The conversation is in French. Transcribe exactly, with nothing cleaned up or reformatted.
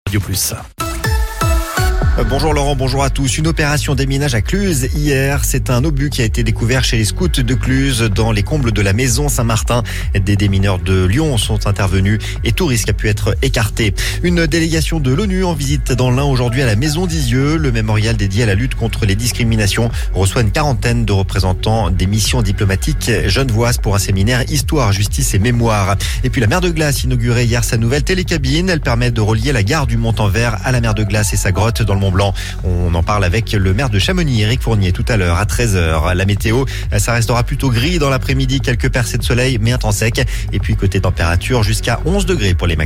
Radio Plus. Bonjour Laurent, bonjour à tous. Une opération déminage à Cluses hier. C'est un obus qui a été découvert chez les scouts de Cluses dans les combles de la maison Saint-Martin. Des démineurs de Lyon sont intervenus et tout risque a pu être écarté. Une délégation de l'ONU en visite dans l'Ain aujourd'hui à la maison d'Isieux. Le mémorial dédié à la lutte contre les discriminations reçoit une quarantaine de représentants des missions diplomatiques genevoises pour un séminaire Histoire, Justice et Mémoire. Et puis la mer de Glace inaugurait hier sa nouvelle télécabine. Elle permet de relier la gare du Mont-en-Vert à la mer de Glace et sa grotte dans le Mont Blanc. On en parle avec le maire de Chamonix, Éric Fournier, tout à l'heure à treize heures. La météo, ça restera plutôt gris dans l'après-midi, quelques percées de soleil, mais un temps sec. Et puis côté température, jusqu'à onze degrés pour les maximums.